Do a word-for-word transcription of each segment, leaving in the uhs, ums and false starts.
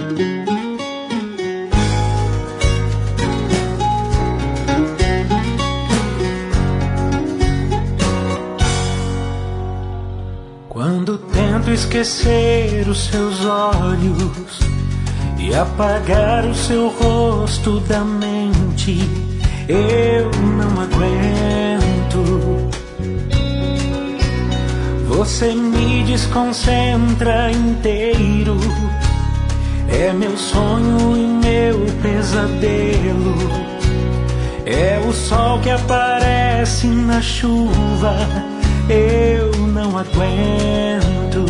Quando tento esquecer os seus olhos e apagar o seu rosto da mente, eu não aguento. Você me desconcentra inteiro, é meu sonho e meu pesadelo. É o sol que aparece na chuva, eu não aguento.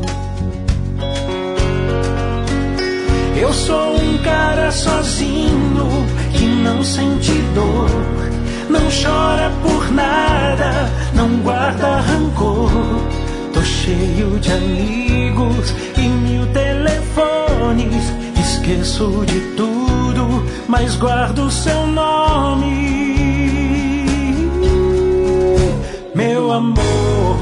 Eu sou um cara sozinho que não sente dor, não chora por nada, não guarda rancor. Tô cheio de amigos e mil telefones, esqueço de tudo, mas guardo seu nome. Meu amor,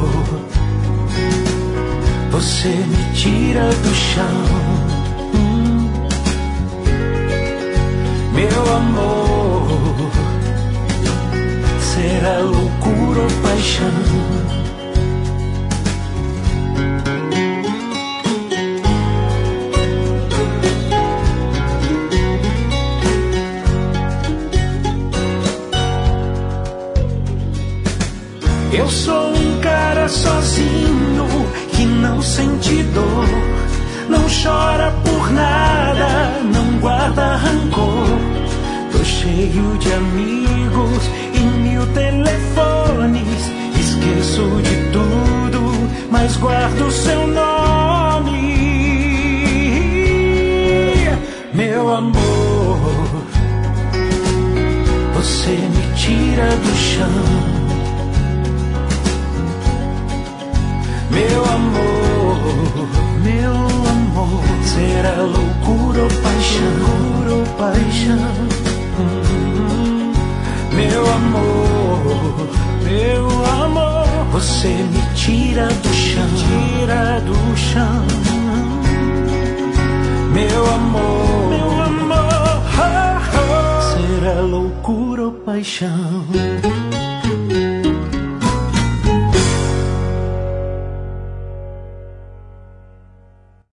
você me tira do chão. Hum. Meu amor, será loucura ou paixão? Eu sou um cara sozinho que não sente dor, não chora por nada, não guarda rancor. Tô cheio de amigos e mil telefones, esqueço de tudo, mas guardo seu nome. Meu amor, você me tira do chão. Meu amor, meu amor, será loucura ou paixão, loucura ou paixão. Hum, meu amor, meu amor, você me tira do chão, tira do chão. Meu amor, meu amor, oh, oh, será loucura ou paixão?